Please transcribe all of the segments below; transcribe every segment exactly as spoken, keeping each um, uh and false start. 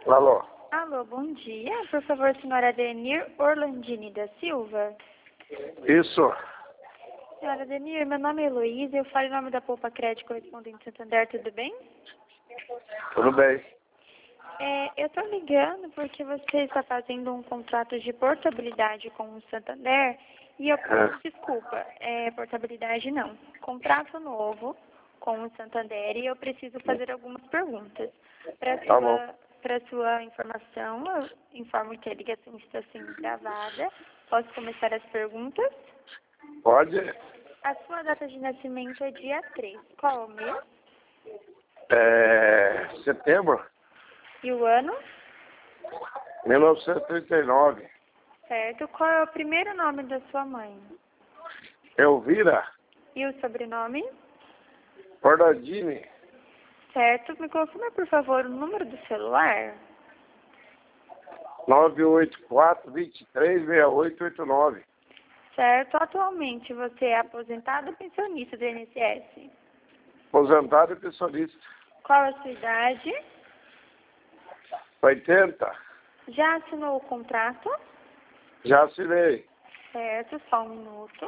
Alô? Alô, bom dia. Por favor, senhora Denir Orlandini da Silva. Isso. Senhora Denir, meu nome é Heloísa, eu falo em nome da Poupa Crédito Correspondente Santander, tudo bem? Tudo bem. É, eu estou ligando porque você está fazendo um contrato de portabilidade com o Santander e eu peço desculpa, é, portabilidade não, contrato novo com o Santander e eu preciso fazer algumas perguntas. Para Tá bom. sua, para sua informação, eu informo que a ligação está sendo gravada. Posso começar as perguntas? Pode? A sua data de nascimento é dia três. Qual o mês? É... Setembro? E o ano? mil novecentos e trinta e nove. Certo. Qual é o primeiro nome da sua mãe? Elvira? E o sobrenome? Bordadini? Certo. Me confirma, por favor, o número do celular? nove oito quatro, dois três, seis oito oito nove. Certo. Atualmente, você é aposentado ou pensionista do I N S S? Aposentado e pensionista. Qual a sua idade? oitenta. Já assinou o contrato? Já assinei. Certo. Só um minuto.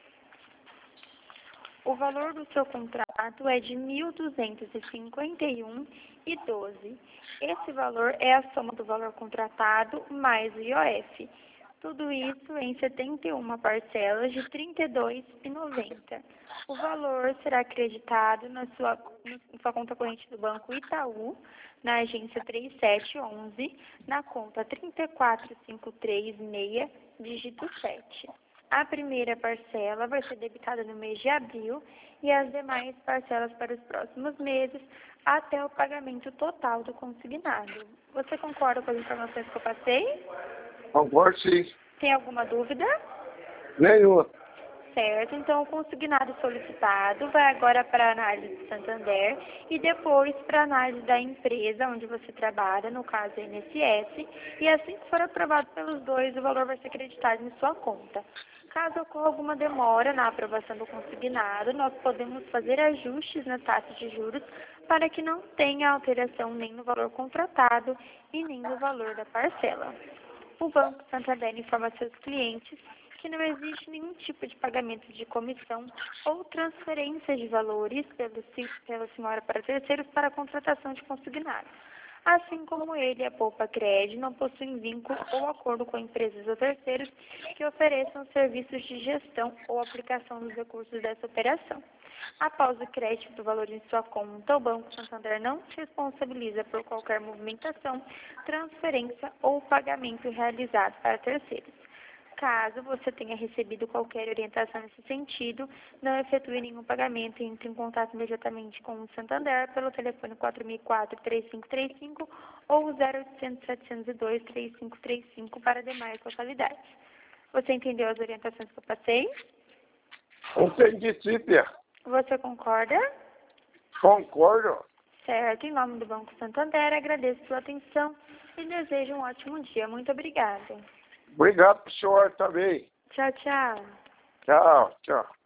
O valor do seu contrato é de mil duzentos e cinquenta e um reais e doze centavos. Esse valor é a soma do valor contratado mais o I O F. Tudo isso em setenta e uma parcelas de trinta e dois reais e noventa centavos. O valor será acreditado na sua, na sua conta corrente do Banco Itaú, na agência três sete um um, na conta trinta e quatro cinco três seis, dígito sete. A primeira parcela vai ser debitada no mês de abril e as demais parcelas para os próximos meses até o pagamento total do consignado. Você concorda com as informações que eu passei? Concordo, sim. Tem alguma dúvida? Nenhuma. Certo, então o consignado solicitado vai agora para a análise do Santander e depois para a análise da empresa onde você trabalha, no caso a I N S S, e assim que for aprovado pelos dois, o valor vai ser acreditado em sua conta. Caso ocorra alguma demora na aprovação do consignado, nós podemos fazer ajustes na taxa de juros para que não tenha alteração nem no valor contratado e nem no valor da parcela. O Banco Santander informa seus clientes que não existe nenhum tipo de pagamento de comissão ou transferência de valores pelo, pela senhora para terceiros para a contratação de consignados. Assim como ele, a Poupa Crédito, não possuem vínculo ou acordo com empresas ou terceiros que ofereçam serviços de gestão ou aplicação dos recursos dessa operação. Após o crédito do valor em sua conta, o Banco Santander não se responsabiliza por qualquer movimentação, transferência ou pagamento realizado para terceiros. Caso você tenha recebido qualquer orientação nesse sentido, não efetue nenhum pagamento e entre em contato imediatamente com o Santander pelo telefone quatro mil e quatro, três cinco três cinco ou zero oitocentos, setecentos e dois, três cinco três cinco para demais localidades. Você entendeu as orientações que eu passei? Entendi, Cípia. Você concorda? Concordo. Certo. Em nome do Banco Santander, agradeço sua atenção e desejo um ótimo dia. Muito obrigada. Obrigado pro senhor também. Tchau, tchau. Tchau, tchau.